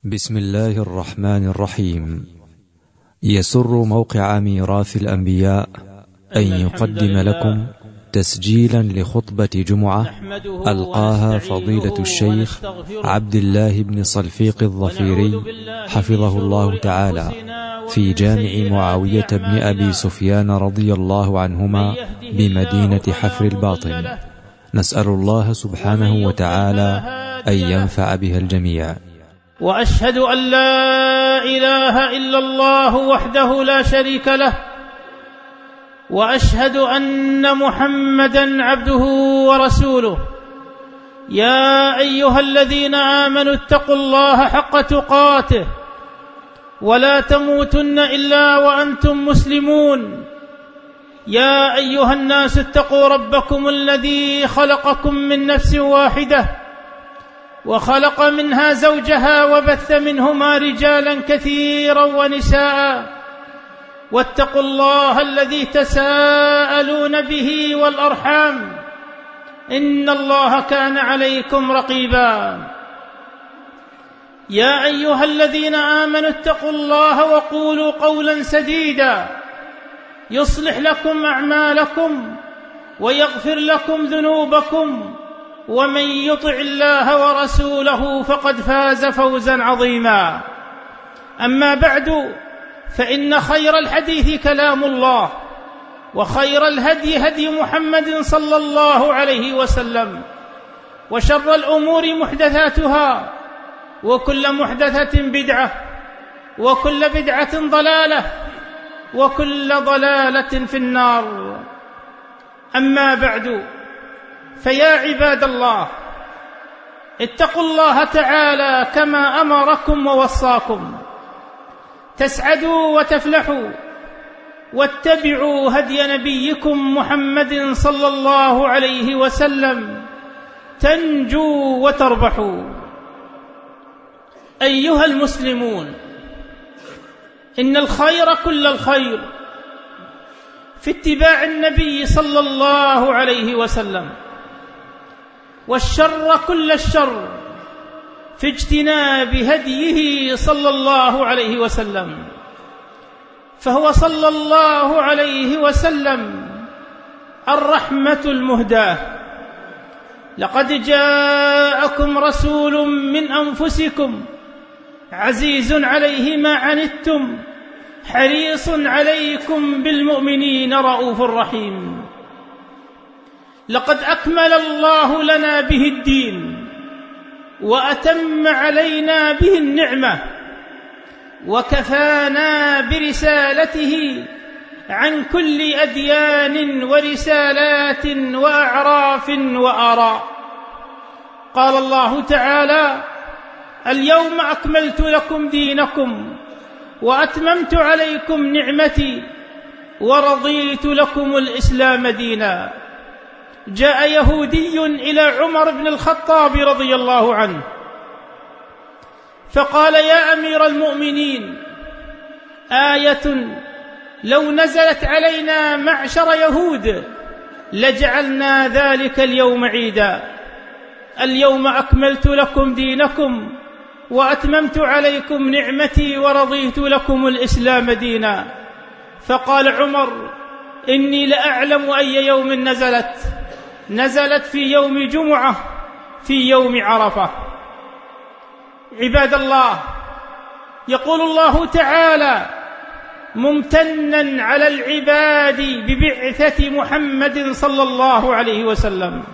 بسم الله الرحمن الرحيم. يسر موقع ميراث الأنبياء أن يقدم لكم تسجيلا لخطبة جمعة ألقاها فضيلة الشيخ عبد الله بن صلفيق الظفيري حفظه الله تعالى في جامع معاوية بن أبي سفيان رضي الله عنهما بمدينة حفر الباطن. نسأل الله سبحانه وتعالى أن ينفع بها الجميع. وأشهد أن لا إله إلا الله وحده لا شريك له، وأشهد أن محمدًا عبده ورسوله. يا أيها الذين آمنوا اتقوا الله حق تقاته ولا تموتن إلا وأنتم مسلمون. يا أيها الناس اتقوا ربكم الذي خلقكم من نفس واحدة وخلق منها زوجها وبث منهما رجالا كثيرا ونساء، واتقوا الله الذي تساءلون به والأرحام إن الله كان عليكم رقيبا. يا أيها الذين آمنوا اتقوا الله وقولوا قولا سديدا يصلح لكم أعمالكم ويغفر لكم ذنوبكم، ومن يطع الله ورسوله فقد فاز فوزا عظيما. أما بعد، فإن خير الحديث كلام الله، وخير الهدي هدي محمد صلى الله عليه وسلم، وشر الأمور محدثاتها، وكل محدثة بدعة، وكل بدعة ضلالة، وكل ضلالة في النار. أما بعد، فيا عباد الله، اتقوا الله تعالى كما أمركم ووصاكم، تسعدوا وتفلحوا، واتبعوا هدي نبيكم محمد صلى الله عليه وسلم تنجوا وتربحوا. أيها المسلمون، إن الخير كل الخير في اتباع النبي صلى الله عليه وسلم، والشر كل الشر في اجتناب هديه صلى الله عليه وسلم. فهو صلى الله عليه وسلم الرحمة المهداة. لقد جاءكم رسول من أنفسكم عزيز عليه ما عنتم حريص عليكم بالمؤمنين رؤوف رحيم. لقد أكمل الله لنا به الدين وأتم علينا به النعمة، وكفانا برسالته عن كل أديان ورسالات وأعراف وآراء. قال الله تعالى: اليوم أكملت لكم دينكم وأتممت عليكم نعمتي ورضيت لكم الإسلام دينا. جاء يهودي إلى عمر بن الخطاب رضي الله عنه فقال: يا أمير المؤمنين، آية لو نزلت علينا معشر يهود لجعلنا ذلك اليوم عيدا. اليوم أكملت لكم دينكم وأتممت عليكم نعمتي ورضيت لكم الإسلام دينا. فقال عمر: إني لأعلم أي يوم نزلت في يوم جمعة في يوم عرفة. عباد الله، يقول الله تعالى ممتنا على العباد ببعثة محمد صلى الله عليه وسلم،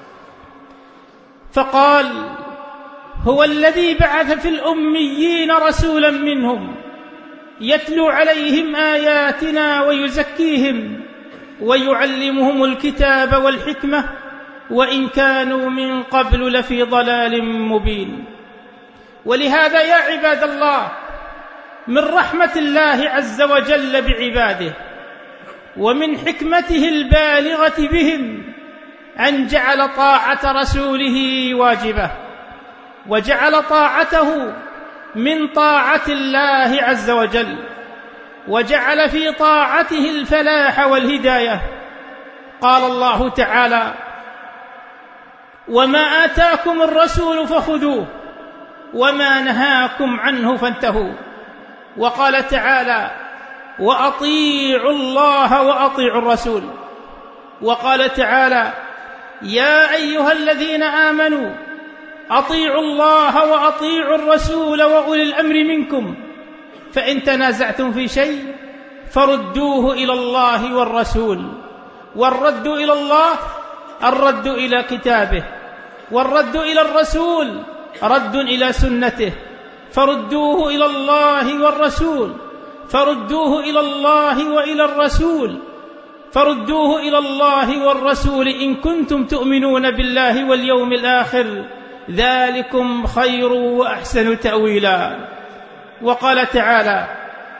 فقال: هو الذي بعث في الأميين رسولا منهم يتلو عليهم آياتنا ويزكيهم ويعلمهم الكتاب والحكمة وإن كانوا من قبل لفي ضلال مبين. ولهذا يا عباد الله، من رحمة الله عز وجل بعباده ومن حكمته البالغة بهم أن جعل طاعة رسوله واجبة، وجعل طاعته من طاعة الله عز وجل، وجعل في طاعته الفلاح والهداية. قال الله تعالى: وما آتاكم الرسول فخذوه وما نهاكم عنه فانتهوا. وقال تعالى: وأطيعوا الله وأطيعوا الرسول. وقال تعالى: يا أيها الذين آمنوا أطيعوا الله وأطيعوا الرسول وأولي الأمر منكم، فإن تنازعتم في شيء فردوه إلى الله والرسول. والرد إلى الله الرد إلى كتابه، والرد إلى الرسول رد إلى سنته، فردوه إلى الله والرسول، فردوه إلى الله وإلى الرسول، فردوه إلى الله والرسول إن كنتم تؤمنون بالله واليوم الآخر، ذلكم خير وأحسن تأويلا. وقال تعالى: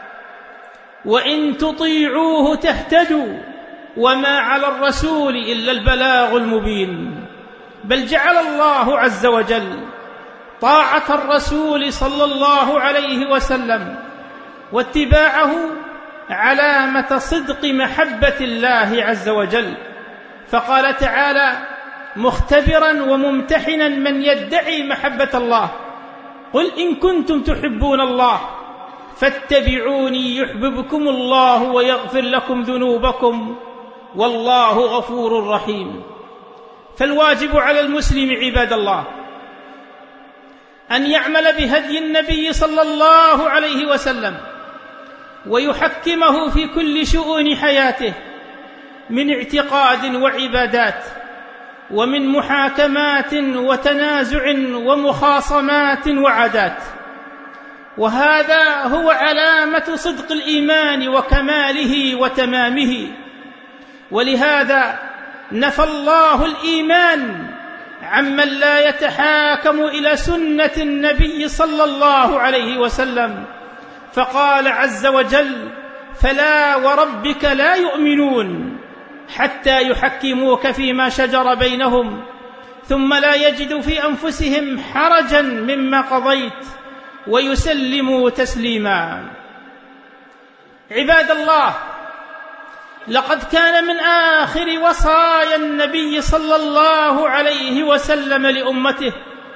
وإن تطيعوه تهتدوا وما على الرسول إلا البلاغ المبين. بل جعل الله عز وجل طاعة الرسول صلى الله عليه وسلم واتباعه علامة صدق محبة الله عز وجل، فقال تعالى مختبرا وممتحنا من يدعي محبة الله: قل إن كنتم تحبون الله فاتبعوني يحببكم الله ويغفر لكم ذنوبكم والله غفور رحيم. فالواجب على المسلم عباد الله أن يعمل بهدي النبي صلى الله عليه وسلم ويحكمه في كل شؤون حياته من اعتقاد وعبادات، ومن محاكمات وتنازع ومخاصمات وعادات. وهذا هو علامة صدق الإيمان وكماله وتمامه. ولهذا نفى الله الإيمان عمن لا يتحاكم إلى سنة النبي صلى الله عليه وسلم، فقال عز وجل: فلا وربك لا يؤمنون حتى يحكموك فيما شجر بينهم ثم لا يجدوا في أنفسهم حرجا مما قضيت ويسلموا تسليما. عباد الله، لقد كان من آخر وصايا النبي صلى الله عليه وسلم لأمته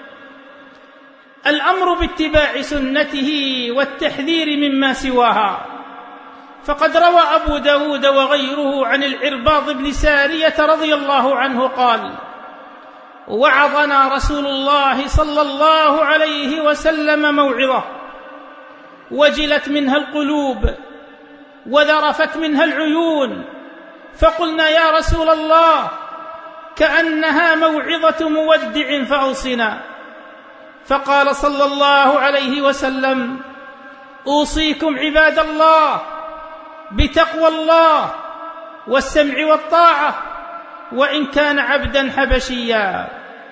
الأمر باتباع سنته والتحذير مما سواها. فقد روى أبو داود وغيره عن العرباض بن سارية رضي الله عنه قال: وعظنا رسول الله صلى الله عليه وسلم موعظة وجلت منها القلوب وذرفت منها العيون، فقلنا: يا رسول الله، كأنها موعظة مودع فأوصنا. فقال صلى الله عليه وسلم: أوصيكم عباد الله بتقوى الله والسمع والطاعة وإن كان عبدا حبشيا،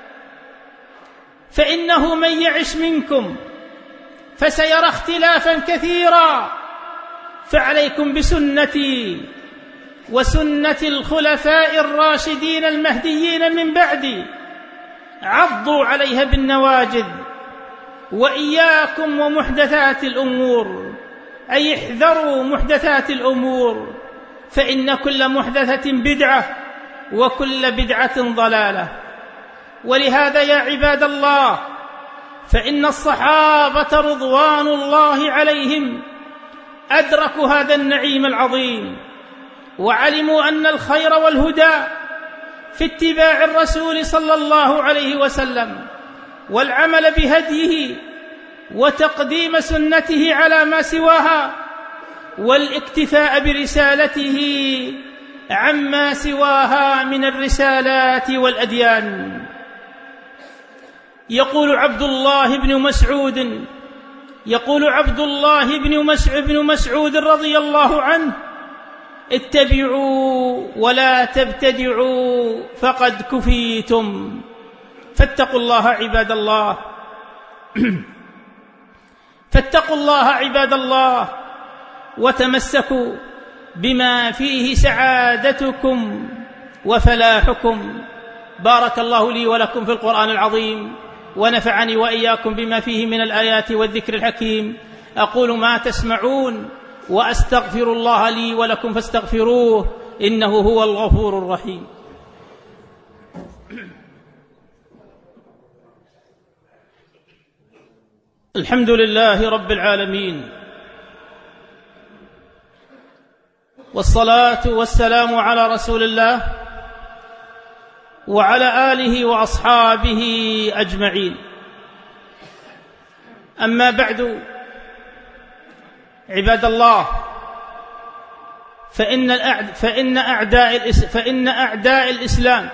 فإنه من يعش منكم فسيرى اختلافا كثيرا، فعليكم بسنتي وسنة الخلفاء الراشدين المهديين من بعدي، عضوا عليها بالنواجذ، وإياكم ومحدثات الأمور، أي احذروا محدثات الأمور، فإن كل محدثة بدعة وكل بدعة ضلالة. ولهذا يا عباد الله، فإن الصحابة رضوان الله عليهم أدركوا هذا النعيم العظيم، وعلموا أن الخير والهدى في اتباع الرسول صلى الله عليه وسلم والعمل بهديه وتقديم سنته على ما سواها، والاكتفاء برسالته عما سواها من الرسالات والأديان. يقول عبد الله بن مسعود رضي الله عنه: اتبعوا ولا تبتدعوا فقد كفيتم. فاتقوا الله عباد الله فاتقوا الله عباد الله وتمسكوا بما فيه سعادتكم وفلاحكم. بارك الله لي ولكم في القرآن العظيم، ونفعني وإياكم بما فيه من الآيات والذكر الحكيم. أقول ما تسمعون وأستغفر الله لي ولكم فاستغفروه إنه هو الغفور الرحيم. الحمد لله رب العالمين، والصلاة والسلام على رسول الله وعلى آله وأصحابه أجمعين. أما بعد، عباد الله، فإن أعداء الإسلام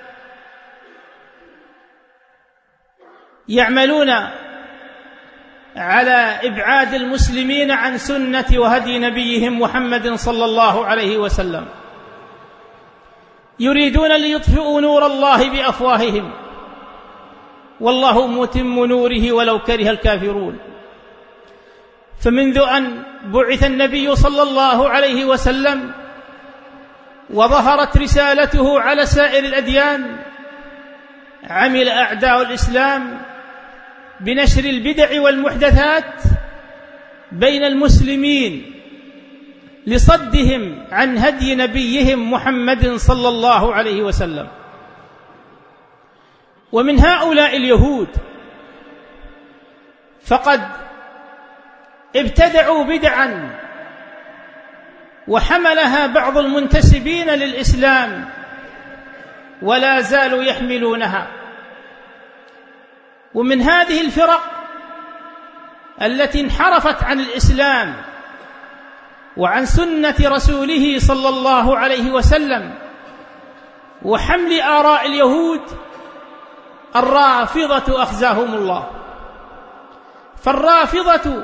يعملون على إبعاد المسلمين عن سنة وهدي نبيهم محمد صلى الله عليه وسلم، يريدون ليطفئوا نور الله بأفواههم والله متم نوره ولو كره الكافرون. فمنذ أن بعث النبي صلى الله عليه وسلم وظهرت رسالته على سائر الأديان، عمل أعداء الإسلام بنشر البدع والمحدثات بين المسلمين لصدهم عن هدي نبيهم محمد صلى الله عليه وسلم. ومن هؤلاء اليهود فقد ابتدعوا بدعا وحملها بعض المنتسبين للإسلام ولا زالوا يحملونها. ومن هذه الفرق التي انحرفت عن الإسلام وعن سنة رسوله صلى الله عليه وسلم وحمل آراء اليهود الرافضة أخزاهم الله. فالرافضة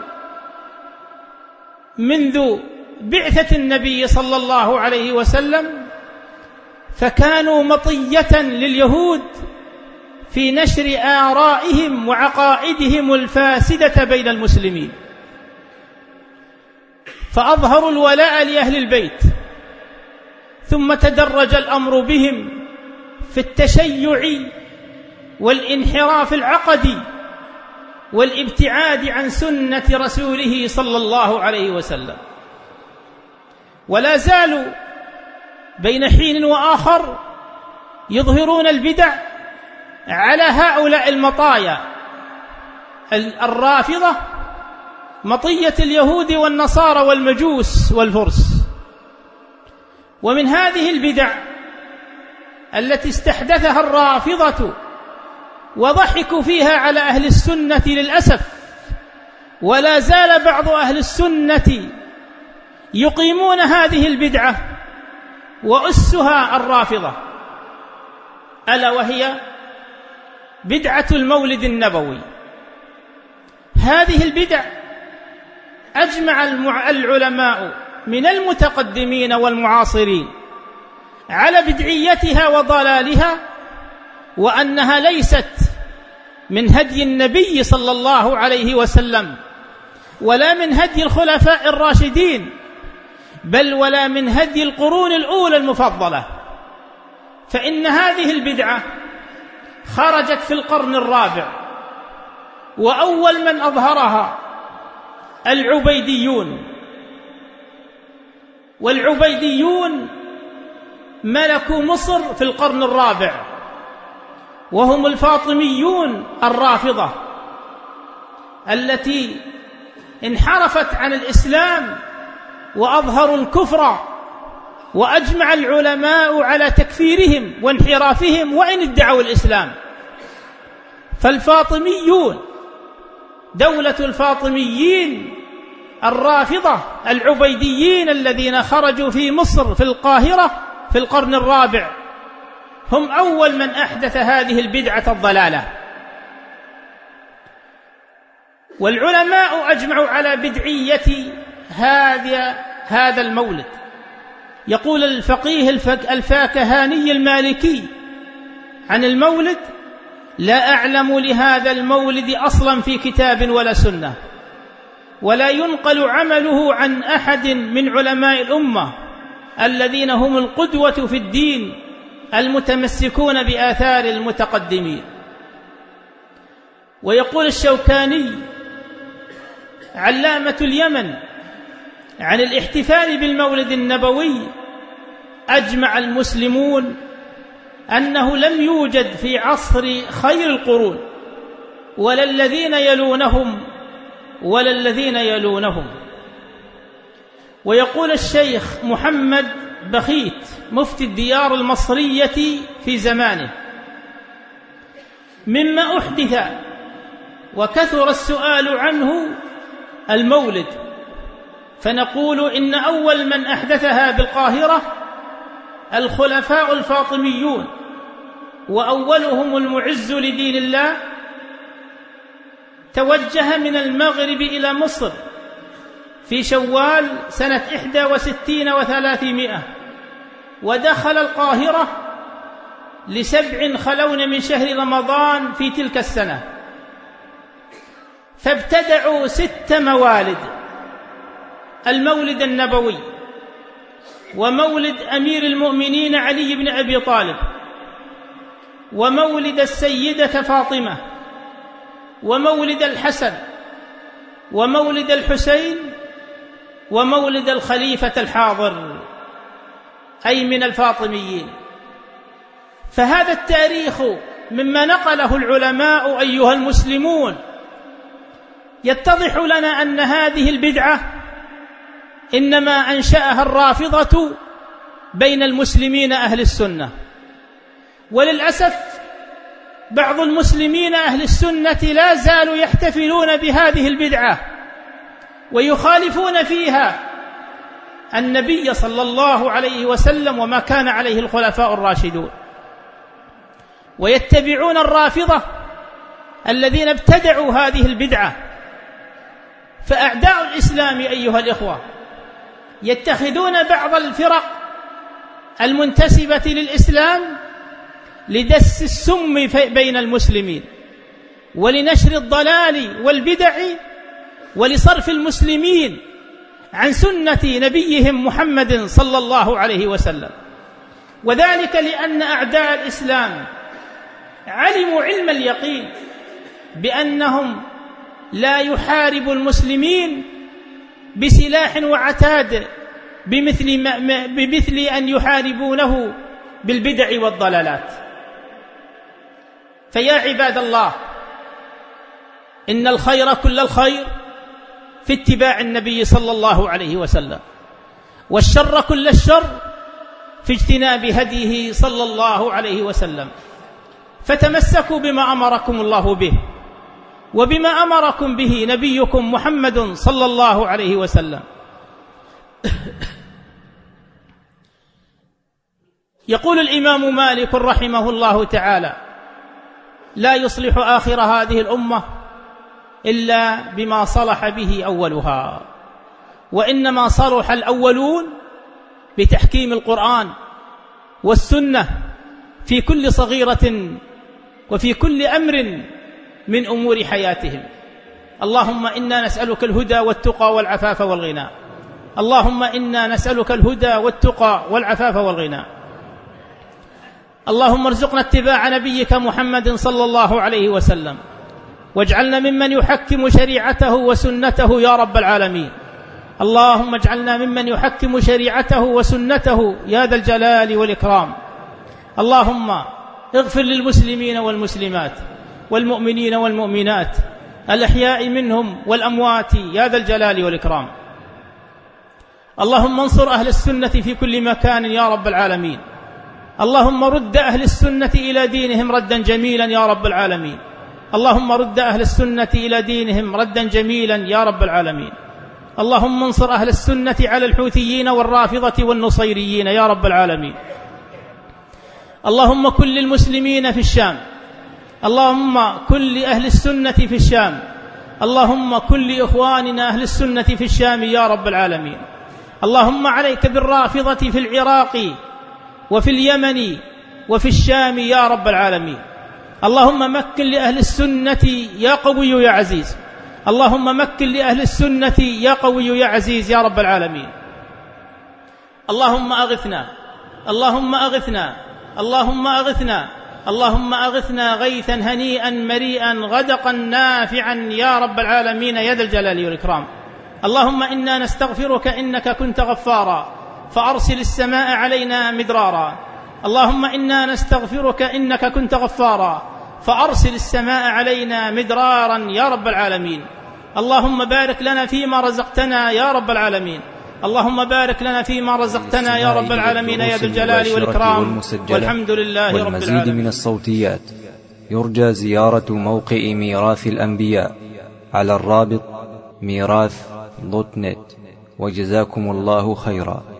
منذ بعثة النبي صلى الله عليه وسلم فكانوا مطية لليهود في نشر آرائهم وعقائدهم الفاسدة بين المسلمين، فأظهروا الولاء لأهل البيت، ثم تدرج الأمر بهم في التشيع والانحراف العقدي والابتعاد عن سنة رسوله صلى الله عليه وسلم. ولا زالوا بين حين وآخر يظهرون البدع على هؤلاء المطايا الرافضة، مطية اليهود والنصارى والمجوس والفرس. ومن هذه البدع التي استحدثها الرافضة وضحكوا فيها على أهل السنة للأسف، ولا زال بعض أهل السنة يقيمون هذه البدعة وأسها الرافضة، ألا وهي بدعة المولد النبوي. هذه البدع أجمع العلماء من المتقدمين والمعاصرين على بدعيتها وضلالها، وأنها ليست من هدي النبي صلى الله عليه وسلم ولا من هدي الخلفاء الراشدين، بل ولا من هدي القرون الأولى المفضلة. فإن هذه البدعة خرجت في القرن الرابع، وأول من أظهرها العبيديون، والعبيديون ملكوا مصر في القرن الرابع، وهم الفاطميون الرافضة التي انحرفت عن الإسلام وأظهروا الكفر، وأجمع العلماء على تكفيرهم وانحرافهم وإن ادعوا الإسلام. فالفاطميون، دولة الفاطميين الرافضة العبيديين الذين خرجوا في مصر في القاهرة في القرن الرابع، هم أول من أحدث هذه البدعة الضلالة. والعلماء أجمعوا على بدعية هذا المولد. يقول الفقيه الفاكهاني المالكي عن المولد: لا أعلم لهذا المولد أصلا في كتاب ولا سنة، ولا ينقل عمله عن أحد من علماء الأمة الذين هم القدوة في الدين المتمسكون بآثار المتقدمين. ويقول الشوكاني علامة اليمن عن الاحتفال بالمولد النبوي: أجمع المسلمون أنه لم يوجد في عصر خير القرون ولا الذين يلونهم ولا الذين يلونهم. ويقول الشيخ محمد بخيت مفتي الديار المصرية في زمانه: مما أحدث وكثر السؤال عنه المولد، فنقول إن أول من أحدثها بالقاهرة الخلفاء الفاطميون، وأولهم المعز لدين الله، توجه من المغرب إلى مصر في شوال سنة 61 و300، ودخل القاهرة ل7 خلون من شهر رمضان في تلك السنة، فابتدعوا 6 موالد: المولد النبوي، ومولد أمير المؤمنين علي بن أبي طالب، ومولد السيدة فاطمة، ومولد الحسن، ومولد الحسين، ومولد الخليفة الحاضر، أي من الفاطميين. فهذا التاريخ مما نقله العلماء أيها المسلمون يتضح لنا أن هذه البدعة إنما أنشأها الرافضة بين المسلمين أهل السنة. وللأسف بعض المسلمين أهل السنة لا زالوا يحتفلون بهذه البدعة ويخالفون فيها النبي صلى الله عليه وسلم وما كان عليه الخلفاء الراشدون، ويتبعون الرافضة الذين ابتدعوا هذه البدعة. فأعداء الإسلام أيها الإخوة يتخذون بعض الفرق المنتسبة للإسلام لدس السم بين المسلمين، ولنشر الضلال والبدع، ولصرف المسلمين عن سنة نبيهم محمد صلى الله عليه وسلم. وذلك لأن أعداء الإسلام علموا علم اليقين بأنهم لا يحارب المسلمين بسلاح وعتاد بمثل أن يحاربونه بالبدع والضلالات. فيا عباد الله، إن الخير كل الخير في اتباع النبي صلى الله عليه وسلم، والشر كل الشر في اجتناب هديه صلى الله عليه وسلم. فتمسكوا بما أمركم الله به وبما أمركم به نبيكم محمد صلى الله عليه وسلم. يقول الإمام مالك رحمه الله تعالى: لا يصلح آخر هذه الأمة إلا بما صلح به أولها، وإنما صلح الأولون بتحكيم القرآن والسنة في كل صغيرة وفي كل أمر من أمور حياتهم. اللهم إنا نسألك الهدى والتقى والعفاف والغنى. اللهم إنا نسألك الهدى والتقى والعفاف والغنى. اللهم ارزقنا اتباع نبيك محمد صلى الله عليه وسلم، واجعلنا ممن يحكم شريعته وسنته يا رب العالمين. اللهم اجعلنا ممن يحكم شريعته وسنته يا ذا الجلال والإكرام. اللهم اغفر للمسلمين والمسلمات والمؤمنين والمؤمنات الأحياء منهم والأموات يا ذا الجلال والإكرام. اللهم انصر أهل السنة في كل مكان يا رب العالمين. اللهم رد أهل السنة إلى دينهم ردا جميلا يا رب العالمين. اللهم رد أهل السنة إلى دينهم ردا جميلا يا رب العالمين. اللهم انصر أهل السنة على الحوثيين والرافضة والنصيريين يا رب العالمين. اللهم كن للمسلمين في الشام، اللهم كن لأهل السنة في الشام، اللهم كن لإخواننا أهل السنة في الشام يا رب العالمين. اللهم عليك بالرافضة في العراق وفي اليمن وفي الشام يا رب العالمين. اللهم مكن لأهل السنة يا قوي يا عزيز. اللهم مكن لأهل السنة يا قوي يا عزيز يا رب العالمين. اللهم أغثنا، اللهم أغثنا، اللهم أغثنا، اللهم أغثنا غيثا هنيئا مريئا غدقا نافعا يا رب العالمين يا ذا الجلال والإكرام. اللهم إنا نستغفرك إنك كنت غفارا فأرسل السماء علينا مدرارا. اللهم إنا نستغفرك إنك كنت غفارا فأرسل السماء علينا مدرارا يا رب العالمين. اللهم بارك لنا فيما رزقتنا يا رب العالمين. اللهم بارك لنا فيما رزقتنا يا رب العالمين يا ذا الجلال والإكرام، والحمد لله رب العالمين. والمزيد من الصوتيات يرجى زيارة موقع ميراث الأنبياء على الرابط ميراث.net. وجزاكم الله خيرا.